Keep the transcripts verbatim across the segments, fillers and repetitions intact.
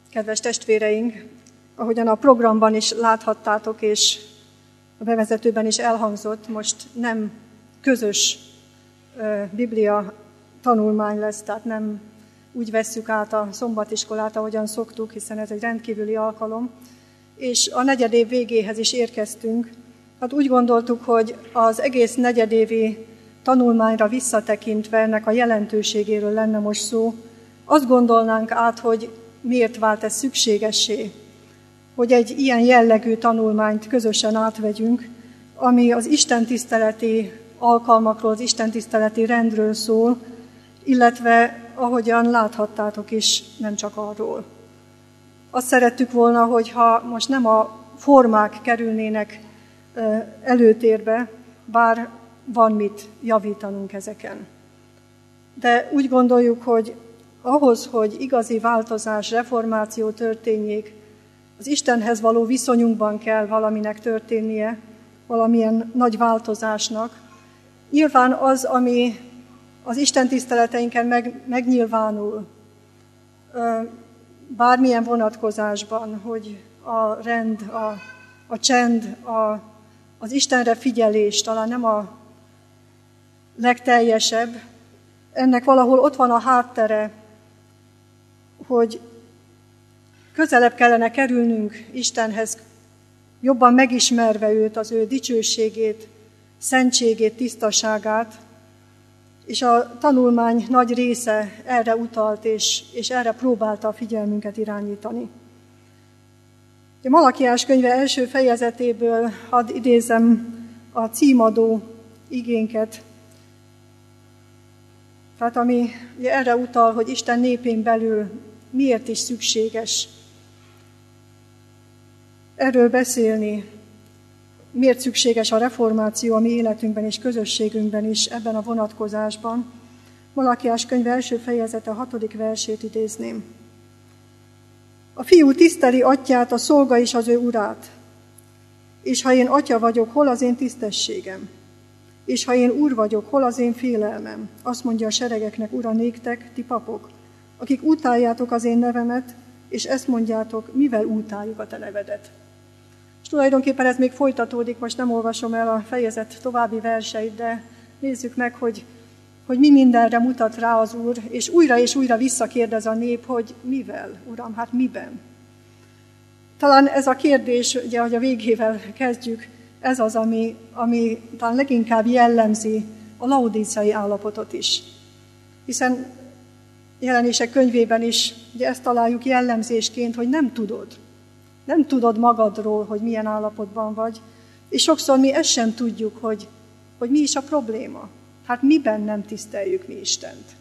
Kedves testvéreink, ahogyan a programban is láthattátok, és a bevezetőben is elhangzott, most nem közös Biblia tanulmány lesz, tehát nem úgy vesszük át a szombatiskolát, ahogyan szoktuk, hiszen ez egy rendkívüli alkalom, és a negyedév végéhez is érkeztünk. Hát úgy gondoltuk, hogy az egész negyedévi tanulmányra visszatekintve ennek a jelentőségéről lenne most szó. Azt gondolnánk át, hogy miért vált ez szükségessé, hogy egy ilyen jellegű tanulmányt közösen átvegyünk, ami az istentiszteleti alkalmakról, az istentiszteleti rendről szól, illetve ahogyan láthattátok is, nem csak arról. Azt szerettük volna, hogyha most nem a formák kerülnének előtérbe, bár van mit javítanunk ezeken. De úgy gondoljuk, hogy ahhoz, hogy igazi változás, reformáció történjék, az Istenhez való viszonyunkban kell valaminek történnie, valamilyen nagy változásnak. Nyilván az, ami az Isten tiszteleteinken meg, megnyilvánul, bármilyen vonatkozásban, hogy a rend, a, a csend, a, az Istenre figyelés talán nem a legteljesebb, ennek valahol ott van a háttere, hogy közelebb kellene kerülnünk Istenhez, jobban megismerve őt, az ő dicsőségét, szentségét, tisztaságát, és a tanulmány nagy része erre utalt, és, és erre próbálta a figyelmünket irányítani. A Malakiás könyve első fejezetéből hadd idézem a címadó igénket, tehát ami erre utal, hogy Isten népén belül miért is szükséges erről beszélni, miért szükséges a reformáció a mi életünkben és közösségünkben is ebben a vonatkozásban. Malakiás könyv első fejezete hatodik versét idézném. A fiú tiszteli atyját, a szolga is az ő urát. És ha én atya vagyok, hol az én tisztességem? És ha én úr vagyok, hol az én félelmem? Azt mondja a seregeknek, ura néktek, ti papok, akik utáljátok az én nevemet, és ezt mondjátok, mivel utáljuk a te nevedet. És tulajdonképpen ez még folytatódik, most nem olvasom el a fejezet további verseit, de nézzük meg, hogy, hogy mi mindenre mutat rá az Úr, és újra és újra visszakérdez a nép, hogy mivel, Uram, hát miben? Talán ez a kérdés, ugye, hogy a végével kezdjük, ez az, ami, ami talán leginkább jellemzi a laudíciai állapotot is. Hiszen Jelenések könyvében is ugye ezt találjuk jellemzésként, hogy nem tudod. Nem tudod magadról, hogy milyen állapotban vagy, és sokszor mi ezt sem tudjuk, hogy, hogy mi is a probléma. Hát miben nem tiszteljük mi Istent?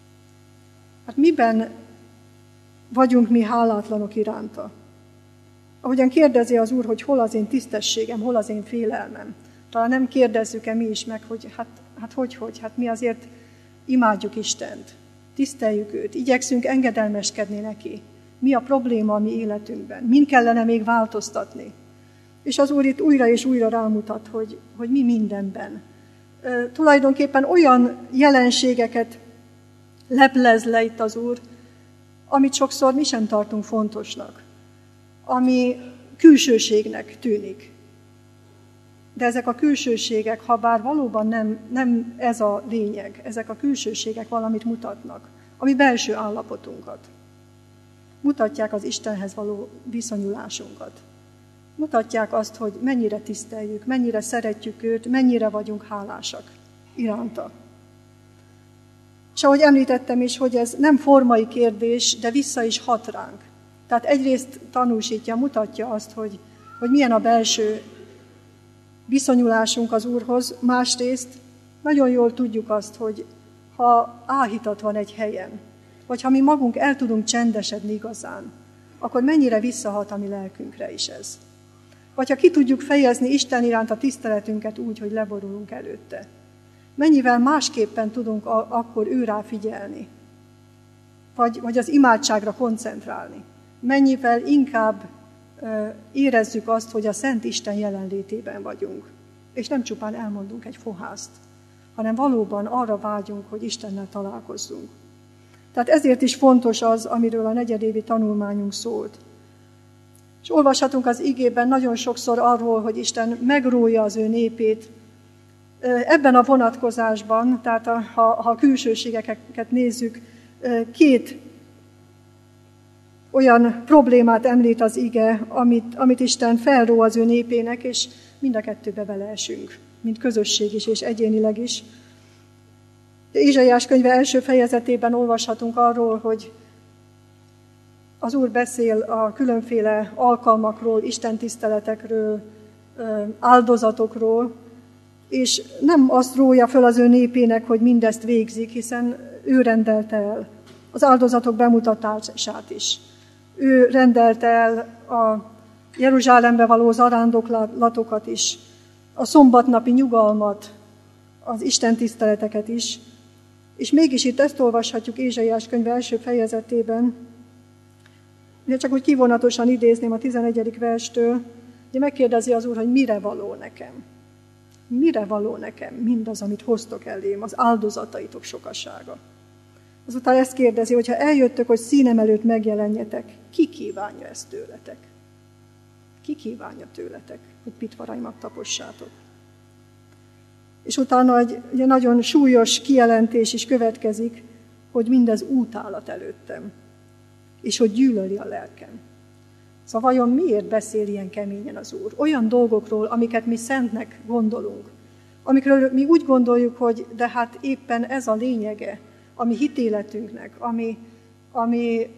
Hát miben vagyunk mi hálátlanok iránta? Ahogyan kérdezi az Úr, hogy hol az én tisztességem, hol az én félelmem. Talán nem kérdezzük-e mi is meg, hogy hát, hát hogy, hogy, hát mi azért imádjuk Istent, tiszteljük őt, igyekszünk engedelmeskedni neki. Mi a probléma a mi életünkben? Min kellene még változtatni? És az Úr itt újra és újra rámutat, hogy, hogy mi mindenben. E, tulajdonképpen olyan jelenségeket leplez le itt az Úr, amit sokszor mi sem tartunk fontosnak, ami külsőségnek tűnik. De ezek a külsőségek, ha bár valóban nem, nem ez a lényeg, ezek a külsőségek valamit mutatnak, ami belső állapotunkat. Mutatják az Istenhez való viszonyulásunkat. Mutatják azt, hogy mennyire tiszteljük, mennyire szeretjük őt, mennyire vagyunk hálásak iránta. És ahogy említettem is, hogy ez nem formai kérdés, de vissza is hat ránk. Tehát egyrészt tanúsítja, mutatja azt, hogy, hogy milyen a belső viszonyulásunk az Úrhoz, másrészt nagyon jól tudjuk azt, hogy ha áhítat van egy helyen, vagy ha mi magunk el tudunk csendesedni igazán, akkor mennyire visszahat a mi lelkünkre is ez. Vagy ha ki tudjuk fejezni Isten iránt a tiszteletünket úgy, hogy leborulunk előtte. Mennyivel másképpen tudunk a- akkor őrá figyelni, vagy, vagy az imádságra koncentrálni. Mennyivel inkább ö, érezzük azt, hogy a Szent Isten jelenlétében vagyunk, és nem csupán elmondunk egy fohászt, hanem valóban arra vágyunk, hogy Istennel találkozzunk. Tehát ezért is fontos az, amiről a negyedévi tanulmányunk szólt. És olvashatunk az igében nagyon sokszor arról, hogy Isten megrója az ő népét. Ebben a vonatkozásban, tehát a, ha, ha a külsőségeket nézzük, két olyan problémát említ az ige, amit, amit Isten felró az ő népének, és mind a kettőbe beleesünk, mint közösség is, és egyénileg is. Ézsaiás könyve első fejezetében olvashatunk arról, hogy az Úr beszél a különféle alkalmakról, istentiszteletekről, áldozatokról, és nem azt rója föl az ő népének, hogy mindezt végzik, hiszen ő rendelte el az áldozatok bemutatását is. Ő rendelte el a Jeruzsálembe való zarándoklatokat is, a szombatnapi nyugalmat, az istentiszteleteket is. És mégis itt ezt olvashatjuk Ézsaiás könyve első fejezetében, de csak úgy kivonatosan idézném a tizenegyedik verstől, hogy megkérdezi az Úr, hogy mire való nekem. Mire való nekem mindaz, amit hoztok elém, az áldozataitok sokasága. Azután ezt kérdezi, hogyha eljöttök, hogy színem előtt megjelenjetek, ki kívánja ezt tőletek? Ki kívánja tőletek, hogy pitvaraimat tapossátok? És utána egy ugye nagyon súlyos kijelentés is következik, hogy mindez útálat előttem, és hogy gyűlöli a lelkem. Szóval vajon miért beszél ilyen keményen az Úr? Olyan dolgokról, amiket mi szentnek gondolunk, amikről mi úgy gondoljuk, hogy de hát éppen ez a lényege a mi hitéletünknek, ami, ami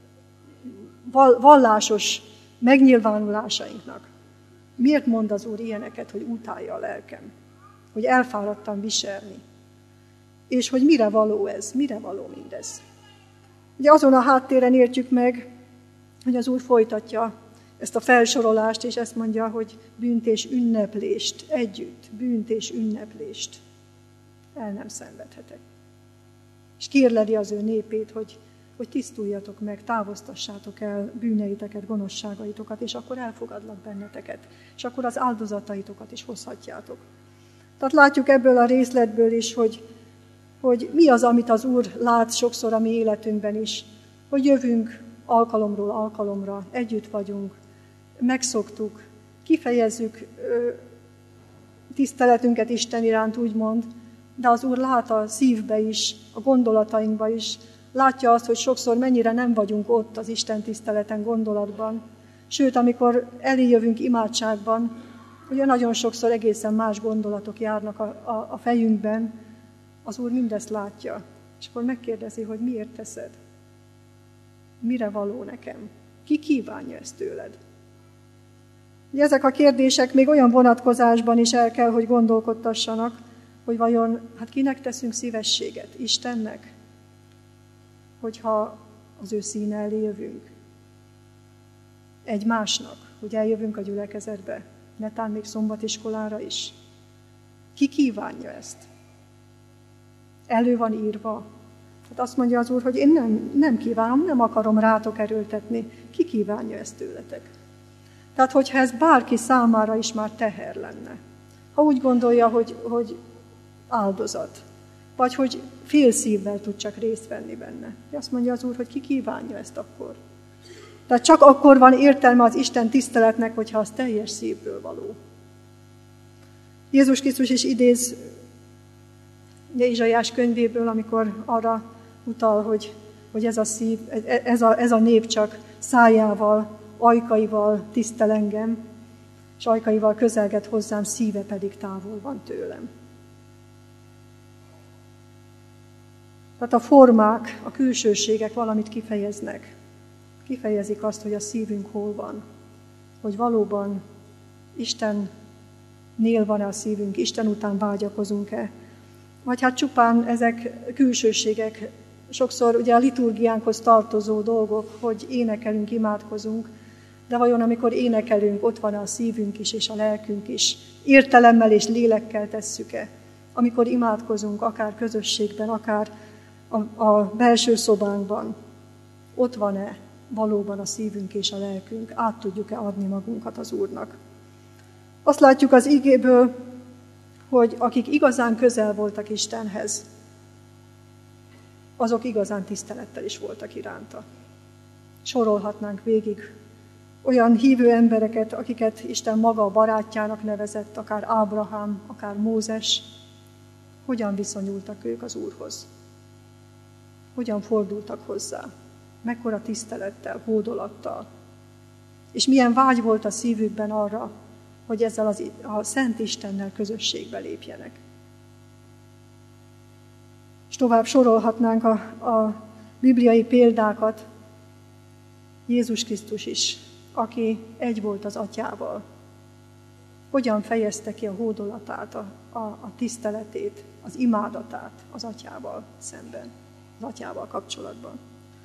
vallásos megnyilvánulásainknak. Miért mond az Úr ilyeneket, hogy utálja a lelkem? Hogy elfáradtam viselni? És hogy mire való ez? Mire való mindez? Ugye azon a háttéren értjük meg, hogy az Úr folytatja ezt a felsorolást, és ezt mondja, hogy bűnt és ünneplést együtt, bűnt és ünneplést el nem szenvedhetek. És kérleli az ő népét, hogy, hogy tisztuljatok meg, távoztassátok el bűneiteket, gonoszságaitokat, és akkor elfogadlak benneteket, és akkor az áldozataitokat is hozhatjátok. Tehát látjuk ebből a részletből is, hogy, hogy mi az, amit az Úr lát sokszor a mi életünkben is, hogy jövünk alkalomról alkalomra, együtt vagyunk, megszoktuk, kifejezzük ö, tiszteletünket Isten iránt, úgymond, de az Úr lát a szívbe is, a gondolatainkba is, látja azt, hogy sokszor mennyire nem vagyunk ott az Isten tiszteleten, gondolatban. Sőt, amikor elé jövünk imádságban, ugye nagyon sokszor egészen más gondolatok járnak a, a, a fejünkben, az Úr mindezt látja, és akkor megkérdezi, hogy miért teszed? Mire való nekem? Ki kívánja ezt tőled? Ugye ezek a kérdések még olyan vonatkozásban is el kell, hogy gondolkodtassanak, hogy vajon, hát kinek teszünk szívességet? Istennek? Hogyha az ő színe elé jövünk. Egymásnak, hogy eljövünk a gyülekezetbe, netán még szombatiskolára is. Ki kívánja ezt? Elő van írva. Tehát azt mondja az Úr, hogy én nem, nem kívánom, nem akarom rátok erőltetni. Ki kívánja ezt tőletek? Tehát, hogyha ez bárki számára is már teher lenne, ha úgy gondolja, hogy, hogy áldozat, vagy hogy fél szívvel tud csak részt venni benne. Azt mondja az Úr, hogy ki kívánja ezt akkor. Tehát csak akkor van értelme az Isten tiszteletnek, hogyha az teljes szívből való. Jézus Krisztus is idéz Ézsaiás könyvéből, amikor arra utal, hogy, hogy ez a szív, ez a, ez a nép csak szájával, ajkaival tisztel engem, és ajkaival közelget hozzám, szíve pedig távol van tőlem. Tehát a formák, a külsőségek valamit kifejeznek. Kifejezik azt, hogy a szívünk hol van. Hogy valóban Istennél van-e a szívünk, Isten után vágyakozunk-e. Vagy hát csupán ezek külsőségek, sokszor ugye a liturgiánkhoz tartozó dolgok, hogy énekelünk, imádkozunk, de vajon amikor énekelünk, ott van a szívünk is és a lelkünk is, értelemmel és lélekkel tesszük-e? Amikor imádkozunk, akár közösségben, akár a, a belső szobánkban, ott van-e valóban a szívünk és a lelkünk, át tudjuk-e adni magunkat az Úrnak? Azt látjuk az igéből, hogy akik igazán közel voltak Istenhez, azok igazán tisztelettel is voltak iránta. Sorolhatnánk végig olyan hívő embereket, akiket Isten maga a barátjának nevezett, akár Ábrahám, akár Mózes, hogyan viszonyultak ők az Úrhoz? Hogyan fordultak hozzá? Mekkora tisztelettel, hódolattal? És milyen vágy volt a szívükben arra, hogy ezzel az, a Szent Istennel közösségbe lépjenek. És tovább sorolhatnánk a, a bibliai példákat, Jézus Krisztus is, aki egy volt az Atyával. Hogyan fejezte ki a hódolatát, a, a, a tiszteletét, az imádatát az Atyával szemben, az Atyával kapcsolatban.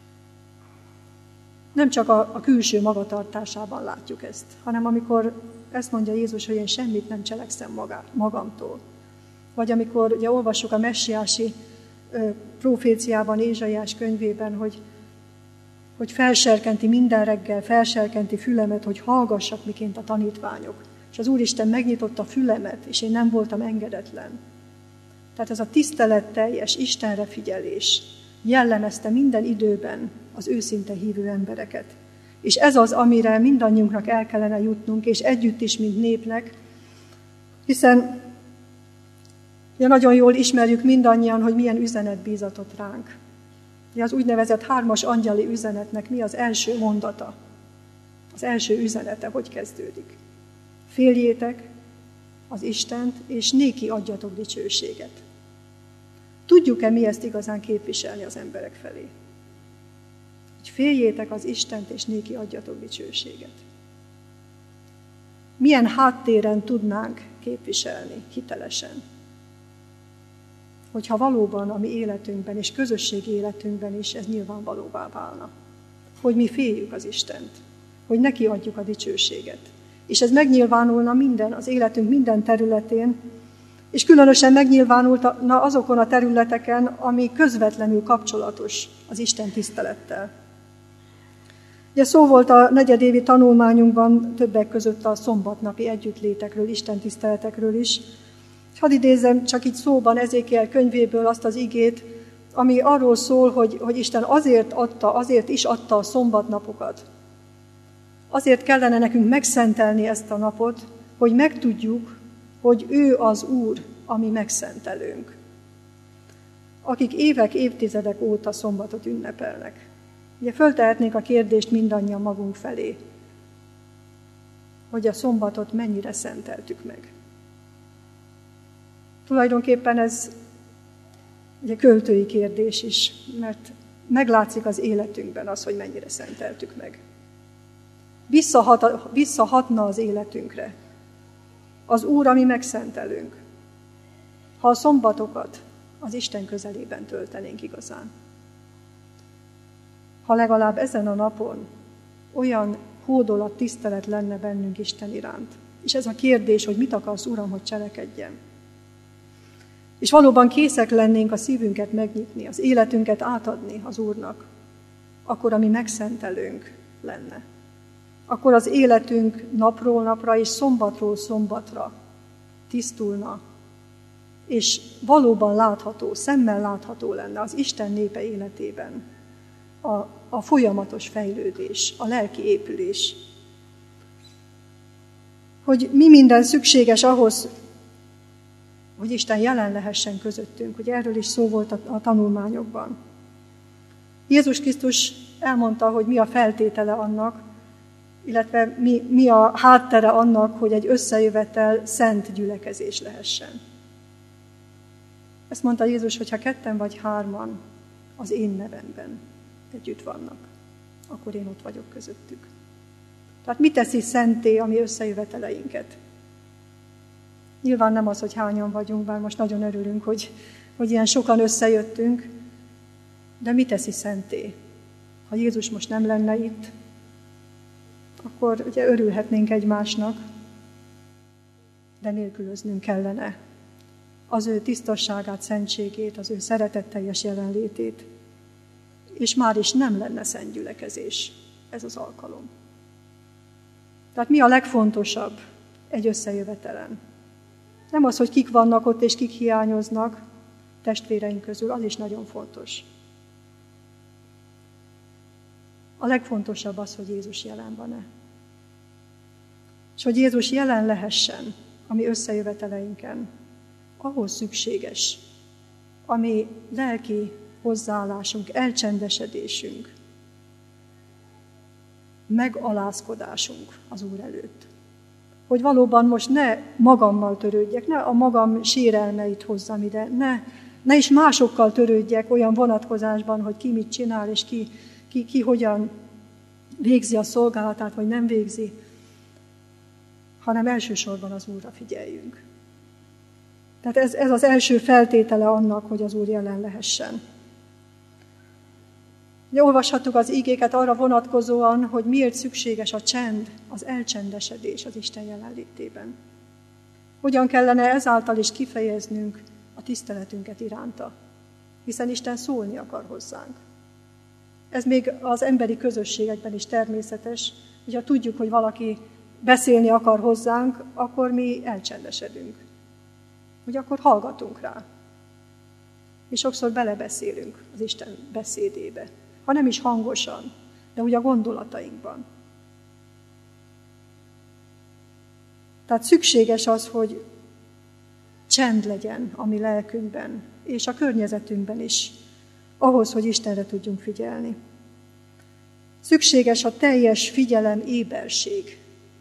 Nem csak a, a külső magatartásában látjuk ezt, hanem amikor ezt mondja Jézus, hogy én semmit nem cselekszem magá, magamtól. Vagy amikor ugye olvassuk a messiási ö, proféciában, Ézsaiás könyvében, hogy, hogy felserkenti minden reggel, felserkenti fülemet, hogy hallgassak, miként a tanítványok. És az Úristen megnyitotta a fülemet, és én nem voltam engedetlen. Tehát ez a tiszteletteljes Istenre figyelés jellemezte minden időben az őszinte hívő embereket. És ez az, amire mindannyiunknak el kellene jutnunk, és együtt is, mint népnek, hiszen ugye nagyon jól ismerjük mindannyian, hogy milyen üzenet bízatott ránk. Ugye az úgynevezett hármas angyali üzenetnek mi az első mondata? Az első üzenete hogy kezdődik? Féljétek az Istent, és néki adjatok dicsőséget. Tudjuk-e mi ezt igazán képviselni az emberek felé? Hogy féljétek az Istent, és néki adjatok dicsőséget. Milyen háttéren tudnánk képviselni hitelesen? Hogyha valóban a mi életünkben és közösségi életünkben is ez nyilvánvalóvá válna. Hogy mi féljük az Istent, hogy neki adjuk a dicsőséget. És ez megnyilvánulna minden, az életünk minden területén, és különösen megnyilvánulna azokon a területeken, ami közvetlenül kapcsolatos az Isten tisztelettel. Ugye szó volt a negyedévi tanulmányunkban többek között a szombatnapi együttlétekről, Isten tiszteletekről is. És hadd idézzem csak így szóban Ezékiel könyvéből azt az igét, ami arról szól, hogy, hogy Isten azért adta, azért is adta a szombatnapokat. Azért kellene nekünk megszentelni ezt a napot, hogy megtudjuk, hogy ő az Úr, ami megszentelünk. Akik évek, évtizedek óta szombatot ünnepelnek. Ugye föltehetnénk a kérdést mindannyian magunk felé, hogy a szombatot mennyire szenteltük meg. Tulajdonképpen ez ugye költői kérdés is, mert meglátszik az életünkben az, hogy mennyire szenteltük meg. Visszahat, visszahatna az életünkre az Úr, ami megszentelünk, ha a szombatokat az Isten közelében töltenénk igazán. Ha legalább ezen a napon olyan hódolat, tisztelet lenne bennünk Isten iránt. És ez a kérdés, hogy mit akarsz, Uram, hogy cselekedjem. És valóban készek lennénk a szívünket megnyitni, az életünket átadni az Úrnak, akkor, ami megszentelünk lenne. Akkor az életünk napról napra és szombatról szombatra tisztulna, és valóban látható, szemmel látható lenne az Isten népe életében a, a folyamatos fejlődés, a lelki épülés. Hogy mi minden szükséges ahhoz, hogy Isten jelen lehessen közöttünk. Ugye erről is szó volt a, a tanulmányokban. Jézus Krisztus elmondta, hogy mi a feltétele annak, illetve mi, mi a háttere annak, hogy egy összejövetel szent gyülekezés lehessen. Ezt mondta Jézus, hogy ha ketten vagy hárman az én nevemben együtt vannak, akkor én ott vagyok közöttük. Tehát mi teszi szenté a mi összejöveteleinket? Nyilván nem az, hogy hányan vagyunk, bár most nagyon örülünk, hogy, hogy ilyen sokan összejöttünk, de mi teszi szenté? Ha Jézus most nem lenne itt, akkor ugye örülhetnénk egymásnak, de nélkülöznünk kellene az ő tisztasságát, szentségét, az ő szeretetteljes jelenlétét, és már is nem lenne szent gyülekezés ez az alkalom. Tehát mi a legfontosabb egy összejövetelen? Nem az, hogy kik vannak ott és kik hiányoznak testvéreink közül, az is nagyon fontos. A legfontosabb az, hogy Jézus jelen van-e. És hogy Jézus jelen lehessen a mi összejöveteleinken, ahhoz szükséges a mi lelki hozzáállásunk, elcsendesedésünk, megalázkodásunk az Úr előtt. Hogy valóban most ne magammal törődjek, ne a magam sérelmeit hozzam ide, ne, ne is másokkal törődjek olyan vonatkozásban, hogy ki mit csinál, és ki, ki, ki hogyan végzi a szolgálatát, vagy nem végzi, hanem elsősorban az Úrra figyeljünk. Tehát ez, ez az első feltétele annak, hogy az Úr jelen lehessen. Ugye olvashattuk az ígéket arra vonatkozóan, hogy miért szükséges a csend, az elcsendesedés az Isten jelenlétében. Hogyan kellene ezáltal is kifejeznünk a tiszteletünket iránta, hiszen Isten szólni akar hozzánk. Ez még az emberi közösségekben is természetes, hogyha tudjuk, hogy valaki beszélni akar hozzánk, akkor mi elcsendesedünk. Hogy akkor hallgatunk rá. És sokszor belebeszélünk az Isten beszédébe. Ha nem is hangosan, de úgy a gondolatainkban. Tehát szükséges az, hogy csend legyen a mi lelkünkben, és a környezetünkben is, ahhoz, hogy Istenre tudjunk figyelni. Szükséges a teljes figyelem, éberség,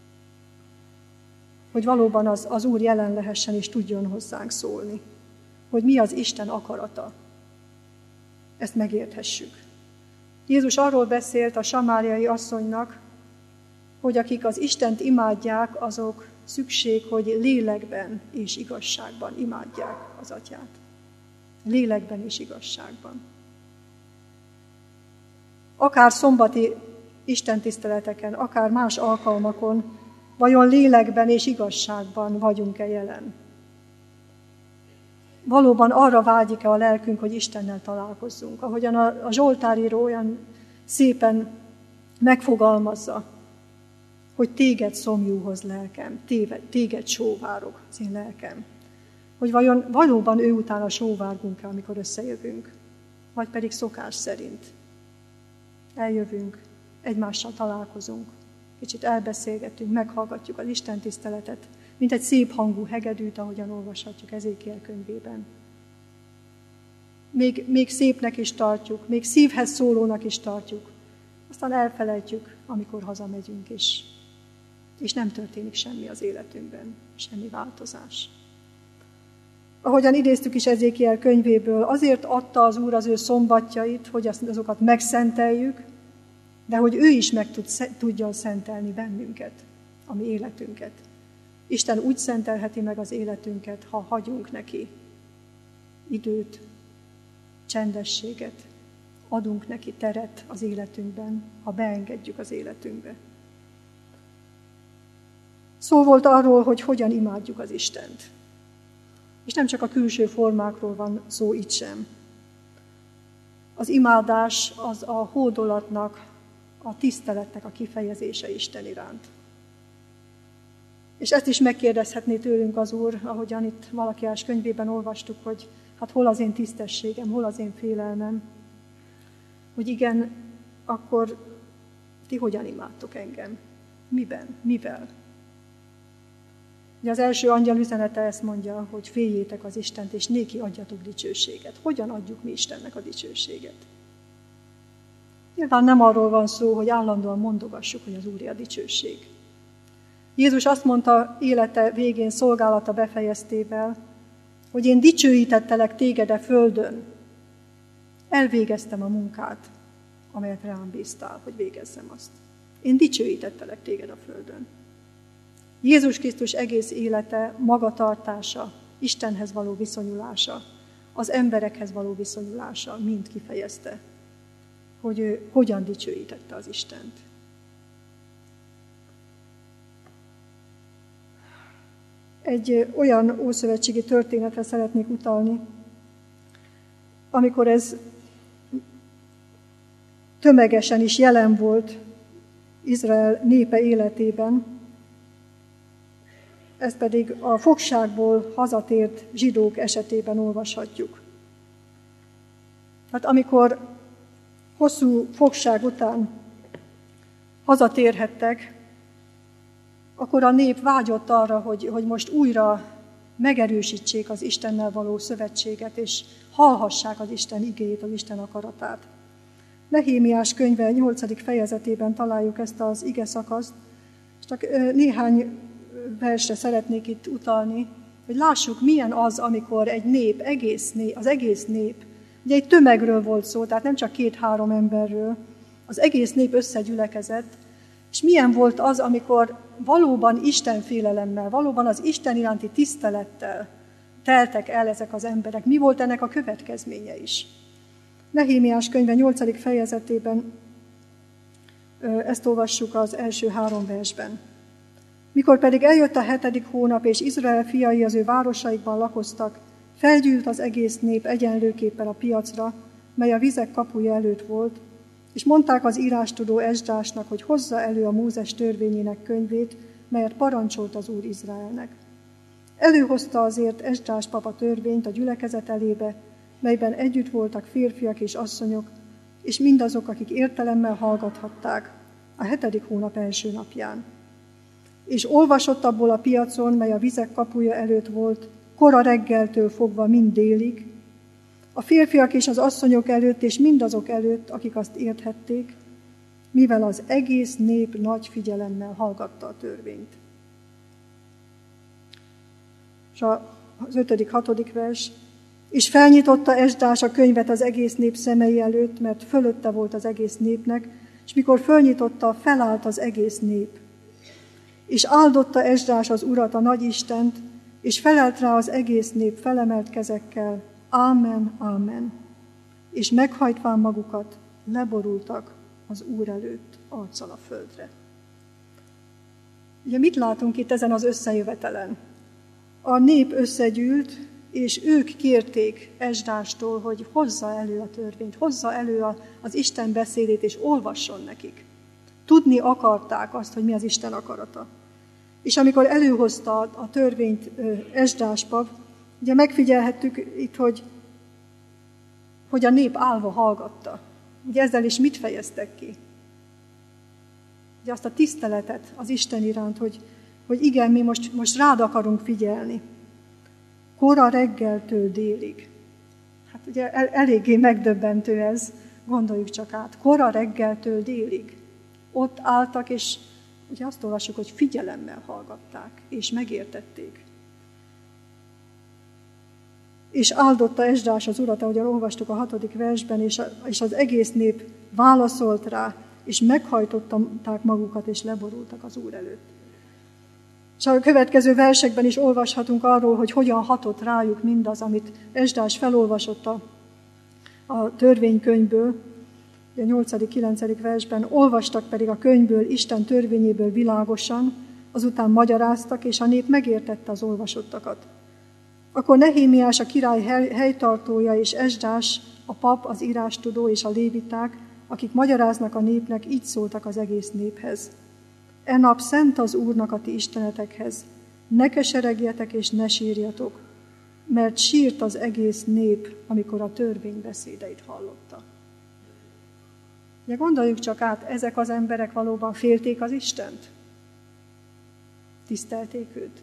hogy valóban az, az Úr jelen lehessen és tudjon hozzánk szólni. Hogy mi az Isten akarata. Ezt megérthessük. Jézus arról beszélt a samáriai asszonynak, hogy akik az Istent imádják, azok szükség, hogy lélekben és igazságban imádják az Atyát. Lélekben és igazságban. Akár szombati istentiszteleteken, akár más alkalmakon, vajon lélekben és igazságban vagyunk-e jelen? Valóban arra vágyik-e a lelkünk, hogy Istennel találkozzunk, ahogyan a, a Zsoltáríró olyan szépen megfogalmazza, hogy téged szomjúhoz lelkem, téved, téged sóvárok az én lelkem. Hogy vajon valóban ő utána sóvárgunk-e, amikor összejövünk, vagy pedig szokás szerint eljövünk, egymással találkozunk, kicsit elbeszélgetünk, meghallgatjuk az istentiszteletet, mint egy szép hangú hegedűt, ahogyan olvashatjuk Ezékiel könyvében. Még, még szépnek is tartjuk, még szívhez szólónak is tartjuk, aztán elfelejtjük, amikor hazamegyünk is, és nem történik semmi az életünkben, semmi változás. Ahogyan idéztük is Ezékiel könyvéből, azért adta az Úr az ő szombatjait, hogy azokat megszenteljük, de hogy ő is meg tud, tudjon szentelni bennünket, a mi életünket. Isten úgy szentelheti meg az életünket, ha hagyunk neki időt, csendességet, adunk neki teret az életünkben, ha beengedjük az életünkbe. Szó volt arról, hogy hogyan imádjuk az Istent. És nem csak a külső formákról van szó itt sem. Az imádás az a hódolatnak, a tiszteletnek a kifejezése Isten iránt. És ezt is megkérdezhetné tőlünk az Úr, ahogyan itt Malakiás könyvében olvastuk, hogy hát hol az én tisztességem, hol az én félelmem, hogy igen, akkor ti hogyan imádtok engem? Miben? Mivel? Ugye az első angyal üzenete ezt mondja, hogy féljétek az Istent, és néki adjatok dicsőséget. Hogyan adjuk mi Istennek a dicsőséget? Nyilván nem arról van szó, hogy állandóan mondogassuk, hogy az Úré a dicsőség. Jézus azt mondta élete végén szolgálata befejeztével, hogy én dicsőítettelek téged a földön. Elvégeztem a munkát, amelyet rám bíztál, hogy végezzem azt. Én dicsőítettelek téged a földön. Jézus Krisztus egész élete, magatartása, Istenhez való viszonyulása, az emberekhez való viszonyulása mind kifejezte, hogy ő hogyan dicsőítette az Istent. Egy olyan ószövetségi történetre szeretnék utalni, amikor ez tömegesen is jelen volt Izrael népe életében, ezt pedig a fogságból hazatért zsidók esetében olvashatjuk. Hát amikor hosszú fogság után hazatérhettek, akkor a nép vágyott arra, hogy, hogy most újra megerősítsék az Istennel való szövetséget, és hallhassák az Isten igéjét, az Isten akaratát. Nehémiás könyve nyolcadik fejezetében találjuk ezt az ige szakaszt, és csak néhány versre szeretnék itt utalni, hogy lássuk, milyen az, amikor egy nép, egész nép, az egész nép, ugye egy tömegről volt szó, tehát nem csak két-három emberről, az egész nép összegyülekezett, és milyen volt az, amikor valóban Isten félelemmel, valóban az Isten iránti tisztelettel teltek el ezek az emberek. Mi volt ennek a következménye is? Nehémiás könyve nyolcadik fejezetében ezt olvassuk az első három versben. Mikor pedig eljött a hetedik hónap, és Izrael fiai az ő városaikban lakoztak, felgyűlt az egész nép egyenlőképpen a piacra, mely a vizek kapuja előtt volt, és mondták az írástudó Esdrásnak, hogy hozza elő a Mózes törvényének könyvét, melyet parancsolt az Úr Izraelnek. Előhozta azért Esdrás pap a törvényt a gyülekezet elébe, melyben együtt voltak férfiak és asszonyok, és mindazok, akik értelemmel hallgathatták a hetedik hónap első napján. És olvasott abból a piacon, mely a vizek kapuja előtt volt, kora reggeltől fogva mind délig, a férfiak és az asszonyok előtt, és mindazok előtt, akik azt érthették, mivel az egész nép nagy figyelemmel hallgatta a törvényt. És az ötödik, hatodik vers, és felnyitotta Esdrás a könyvet az egész nép szemei előtt, mert fölötte volt az egész népnek, és mikor fölnyitotta, felállt az egész nép. És áldotta Esdrás az Urat, a nagy Istent, és felelt rá az egész nép felemelt kezekkel, Ámen, ámen. És meghajtván magukat, leborultak az Úr előtt arccal a földre. Ugye mit látunk itt ezen az összejövetelen? A nép összegyűlt, és ők kérték Esdrástól, hogy hozza elő a törvényt, hozza elő a, az Isten beszédét, és olvasson nekik. Tudni akarták azt, hogy mi az Isten akarata. És amikor előhozta a törvényt Esdrás pap, ugye megfigyelhettük itt, hogy, hogy a nép állva hallgatta. Ugye ezzel is mit fejeztek ki? Ugye azt a tiszteletet az Isten iránt, hogy, hogy igen, mi most, most rád akarunk figyelni. Kora reggeltől délig. Hát ugye el, eléggé megdöbbentő ez, gondoljuk csak át. Kora reggeltől délig. Ott álltak, és ugye azt olvassuk, hogy figyelemmel hallgatták, és megértették. És áldotta Esdrás az Urat, ahogyan olvastuk a hatodik versben, és, a, és az egész nép válaszolt rá, és meghajtották magukat, és leborultak az Úr előtt. És a következő versekben is olvashatunk arról, hogy hogyan hatott rájuk mindaz, amit Esdrás felolvasott a, a törvénykönyvből. A nyolcadik kilencedik versben olvastak pedig a könyvből, Isten törvényéből világosan, azután magyaráztak, és a nép megértette az olvasottakat. Akkor Nehémiás a király helytartója és Esdrás, a pap, az írástudó és a léviták, akik magyaráznak a népnek, így szóltak az egész néphez. E nap szent az Úrnak a ti istenetekhez, ne keseregjetek és ne sírjatok, mert sírt az egész nép, amikor a törvény beszédeit hallotta. Ugye gondoljuk csak át, ezek az emberek valóban félték az Istent? Tisztelték őt?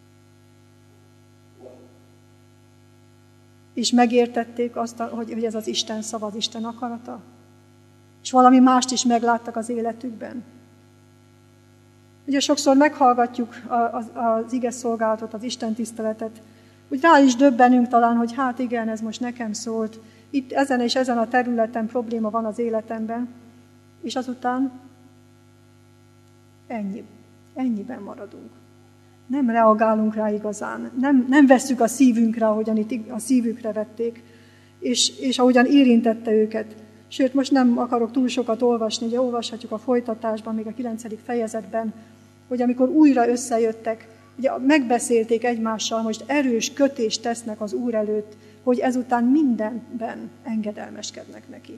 És megértették azt, hogy ez az Isten szava, az Isten akarata? És valami mást is megláttak az életükben? Ugye sokszor meghallgatjuk az, az ige szolgálatot, az Isten tiszteletet, úgy rá is döbbenünk talán, hogy hát igen, ez most nekem szólt, itt ezen és ezen a területen probléma van az életemben, és azután ennyi, ennyiben maradunk. Nem reagálunk rá igazán, nem, nem vesszük a szívünkre, ahogyan itt a szívükre vették, és, és ahogyan érintette őket. Sőt, most nem akarok túl sokat olvasni, ugye olvashatjuk a folytatásban, még a kilencedik fejezetben, hogy amikor újra összejöttek, ugye megbeszélték egymással, most erős kötést tesznek az Úr előtt, hogy ezután mindenben engedelmeskednek neki.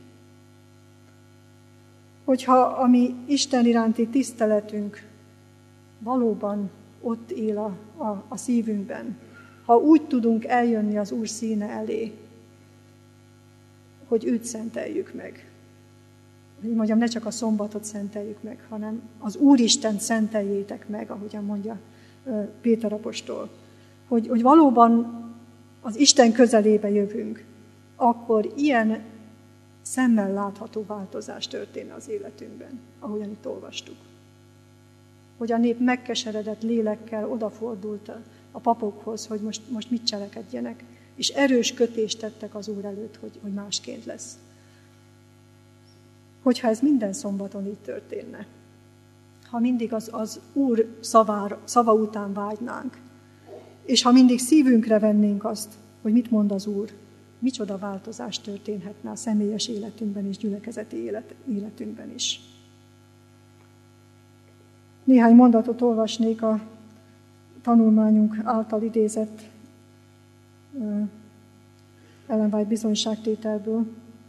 Hogyha a mi Isten iránti tiszteletünk valóban ott él a, a, a szívünkben, ha úgy tudunk eljönni az Úr színe elé, hogy őt szenteljük meg, hogy mondjam, ne csak a szombatot szenteljük meg, hanem az Úristent szenteljétek meg, ahogyan mondja Péter apostol. Hogy, hogy valóban az Isten közelébe jövünk, akkor ilyen szemmel látható változás történne az életünkben, ahogyan itt olvastuk. Hogy a nép megkeseredett lélekkel odafordult a papokhoz, hogy most, most mit cselekedjenek, és erős kötést tettek az Úr előtt, hogy, hogy másként lesz. Hogyha ez minden szombaton így történne, ha mindig az, az Úr szavára, szava után vágynánk, és ha mindig szívünkre vennénk azt, hogy mit mond az Úr, micsoda változás történhetne a személyes életünkben és gyülekezeti élet, életünkben is. Néhány mondatot olvasnék a tanulmányunk által idézett Ellen White bizonyságtételből.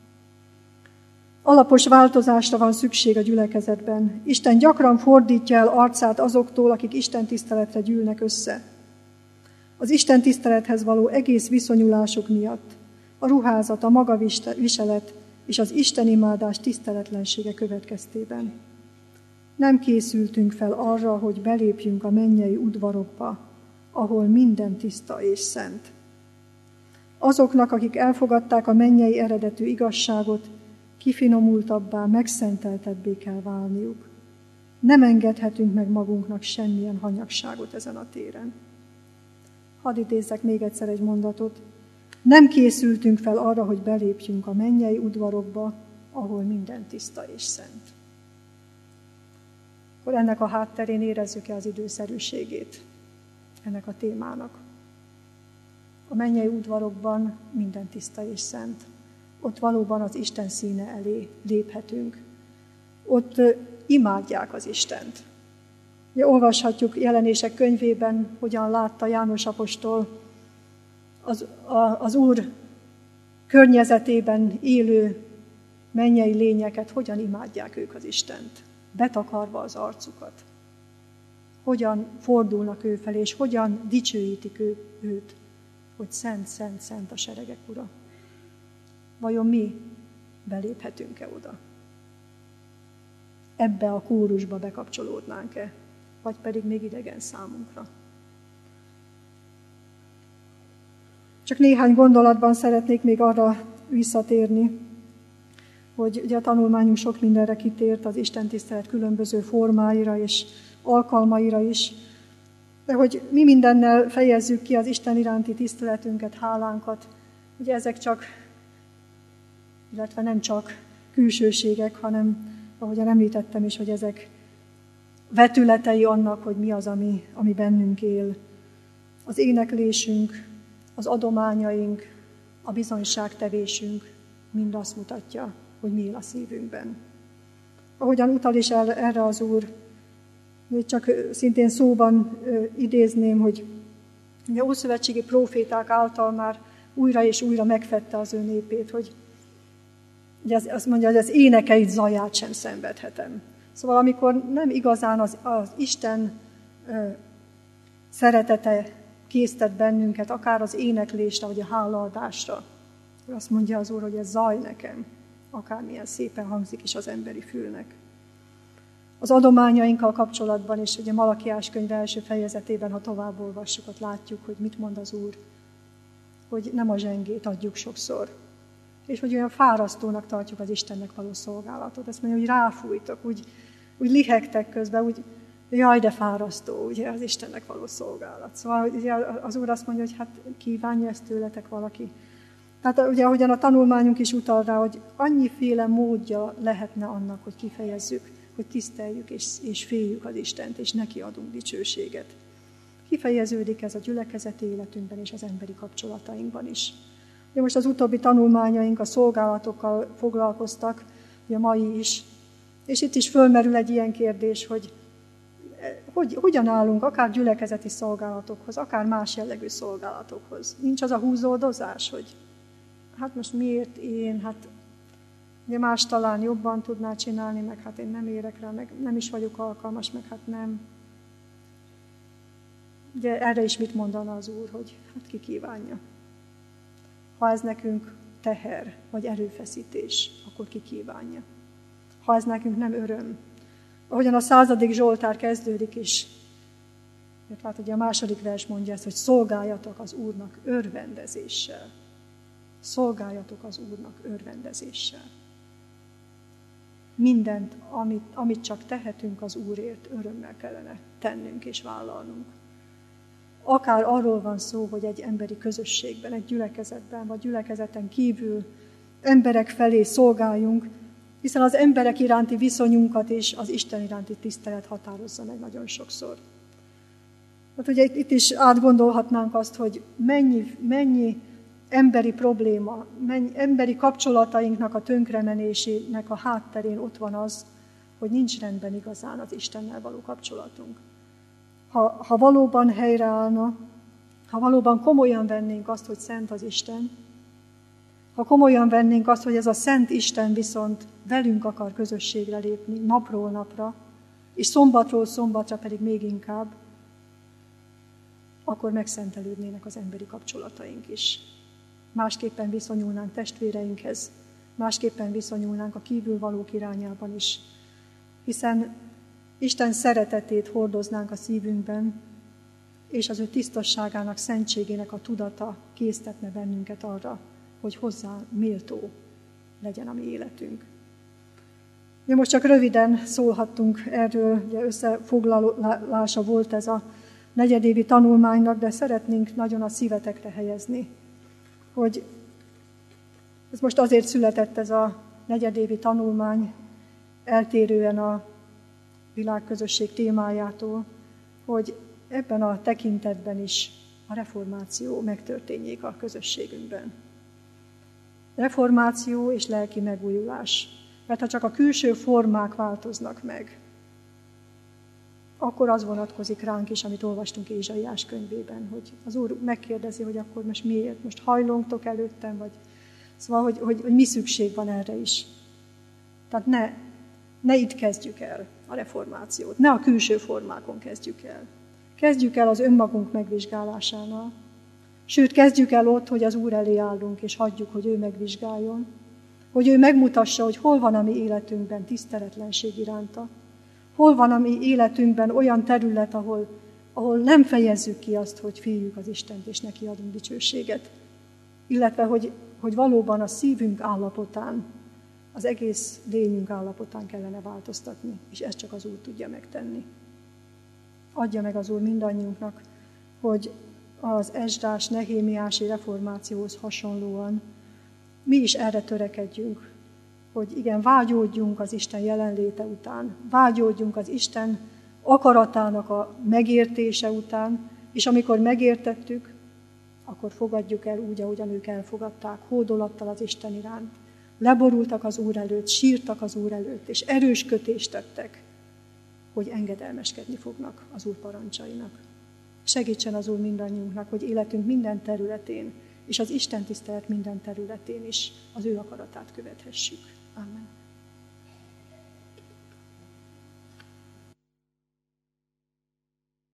Alapos változásra van szükség a gyülekezetben. Isten gyakran fordítja el arcát azoktól, akik Isten tiszteletre gyűlnek össze. Az Isten tisztelethez való egész viszonyulásuk miatt a ruházat, a magaviselet és az istenimádás tiszteletlensége következtében. Nem készültünk fel arra, hogy belépjünk a mennyei udvarokba, ahol minden tiszta és szent. Azoknak, akik elfogadták a mennyei eredetű igazságot, kifinomultabbá, megszenteltebbé kell válniuk. Nem engedhetünk meg magunknak semmilyen hanyagságot ezen a téren. Hadd idézzek még egyszer egy mondatot. Nem készültünk fel arra, hogy belépjünk a mennyei udvarokba, ahol minden tiszta és szent. Akkor ennek a hátterén érezzük-e az időszerűségét ennek a témának. A mennyei udvarokban minden tiszta és szent. Ott valóban az Isten színe elé léphetünk. Ott imádják az Istent. Ugye olvashatjuk Jelenések könyvében, hogyan látta János apostol az, a, az Úr környezetében élő mennyei lényeket, hogyan imádják ők az Istent, betakarva az arcukat. Hogyan fordulnak ő felé, és hogyan dicsőítik ő, őt, hogy szent, szent, szent a seregek Ura. Vajon mi beléphetünk-e oda? Ebbe a kórusba bekapcsolódnánk-e? Vagy pedig még idegen számunkra? Csak néhány gondolatban szeretnék még arra visszatérni, hogy ugye a tanulmányunk sok mindenre kitért, az istentisztelet különböző formáira és alkalmaira is, de hogy mi mindennel fejezzük ki az Isten iránti tiszteletünket, hálánkat, ugye ezek csak, illetve nem csak külsőségek, hanem, ahogyan említettem is, hogy ezek vetületei annak, hogy mi az, ami, ami bennünk él. Az éneklésünk, az adományaink, a bizonyságtevésünk mind azt mutatja, hogy mi él a szívünkben. Ahogyan utal is el, erre az Úr, hogy csak szintén szóban ö, idézném, hogy a ószövetségi próféták által már újra és újra megfedte az ő népét, hogy ugye az, azt mondja, hogy az énekeit zaját sem szenvedhetem. Szóval amikor nem igazán az, az Isten ö, szeretete késztet bennünket, akár az éneklésre, vagy a hálaadásra, azt mondja az Úr, hogy ez zaj nekem, akármilyen szépen hangzik is az emberi fülnek. Az adományainkkal kapcsolatban is, ugye Malakiás könyv első fejezetében, ha tovább olvassuk, ott látjuk, hogy mit mond az Úr, hogy nem a zsengét adjuk sokszor, és hogy olyan fárasztónak tartjuk az Istennek való szolgálatot. Ezt mondja, hogy ráfújtok, úgy, úgy lihegtek közben, úgy jaj, de fárasztó, ugye, az Istennek való szolgálat. Szóval ugye az Úr azt mondja, hogy hát kívánja ezt tőletek valaki. Tehát ugye, ahogyan a tanulmányunk is utal rá, hogy annyiféle módja lehetne annak, hogy kifejezzük, hogy tiszteljük és, és féljük az Istent, és neki adunk dicsőséget. Kifejeződik ez a gyülekezeti életünkben és az emberi kapcsolatainkban is. Ugye most az utóbbi tanulmányaink a szolgálatokkal foglalkoztak, ugye a mai is, és itt is fölmerül egy ilyen kérdés, hogy, hogy hogyan állunk akár gyülekezeti szolgálatokhoz, akár más jellegű szolgálatokhoz. Nincs az a húzódozás, hogy hát most miért én, hát ugye más talán jobban tudná csinálni, meg hát én nem érek rá, meg nem is vagyok alkalmas, meg hát nem. Ugye erre is mit mondana az Úr, hogy hát ki kívánja. Ha ez nekünk teher, vagy erőfeszítés, akkor ki kívánja. ha ez nekünk nem öröm. Ahogyan a századik Zsoltár kezdődik is, mert hát ugye a második vers mondja ezt, hogy szolgáljatok az Úrnak örvendezéssel. Szolgáljatok az Úrnak örvendezéssel. Mindent, amit, amit csak tehetünk az Úrért, örömmel kellene tennünk és vállalnunk. Akár arról van szó, hogy egy emberi közösségben, egy gyülekezetben, vagy gyülekezeten kívül emberek felé szolgáljunk, hiszen az emberek iránti viszonyunkat és az Isten iránti tisztelet határozza meg nagyon sokszor. Hát ugye itt is átgondolhatnánk azt, hogy mennyi, mennyi emberi probléma, mennyi emberi kapcsolatainknak a tönkremenésének a hátterén ott van az, hogy nincs rendben igazán az Istennel való kapcsolatunk. Ha, ha valóban helyreállna, ha valóban komolyan vennénk azt, hogy szent az Isten, ha komolyan vennénk azt, hogy ez a szent Isten viszont velünk akar közösségre lépni napról napra, és szombatról szombatra pedig még inkább, akkor megszentelődnének az emberi kapcsolataink is. Másképpen viszonyulnánk testvéreinkhez, másképpen viszonyulnánk a kívülvalók irányában is, hiszen Isten szeretetét hordoznánk a szívünkben, és az ő tisztasságának, szentségének a tudata késztetne bennünket arra, hogy hozzá méltó legyen a mi életünk. Ja, most csak röviden szólhattunk erről, ugye összefoglalása volt ez a negyedévi tanulmánynak, de szeretnénk nagyon a szívetekre helyezni, hogy ez most azért született ez a negyedévi tanulmány, eltérően a világközösség témájától, hogy ebben a tekintetben is a reformáció megtörténjék a közösségünkben. Reformáció és lelki megújulás. Mert ha csak a külső formák változnak meg, akkor az vonatkozik ránk is, amit olvastunk Ézsaiás könyvében, hogy az Úr megkérdezi, hogy akkor most miért, most hajlongtok előttem, vagy szóval, hogy, hogy, hogy mi szükség van erre is. Tehát ne, ne itt kezdjük el a reformációt, ne a külső formákon kezdjük el. Kezdjük el az önmagunk megvizsgálásánál, sőt, kezdjük el ott, hogy az Úr elé állunk, és hagyjuk, hogy ő megvizsgáljon, hogy ő megmutassa, hogy hol van a mi életünkben tiszteletlenség iránta, hol van a mi életünkben olyan terület, ahol, ahol nem fejezzük ki azt, hogy féljük az Istent, és neki adunk dicsőséget, illetve, hogy, hogy valóban a szívünk állapotán, az egész lényünk állapotán kellene változtatni, és ezt csak az Úr tudja megtenni. Adja meg az Úr mindannyiunknak, hogy az Esdrás, Nehémiási reformációhoz hasonlóan mi is erre törekedjünk, hogy igen, vágyódjunk az Isten jelenléte után, vágyódjunk az Isten akaratának a megértése után, és amikor megértettük, akkor fogadjuk el úgy, ahogyan ők elfogadták, hódolattal az Isten iránt. Leborultak az Úr előtt, sírtak az Úr előtt, és erős kötést tettek, hogy engedelmeskedni fognak az Úr parancsainak. Segítsen az Úr mindannyiunknak, hogy életünk minden területén, és az Isten tisztelet minden területén is az ő akaratát követhessük. Amen.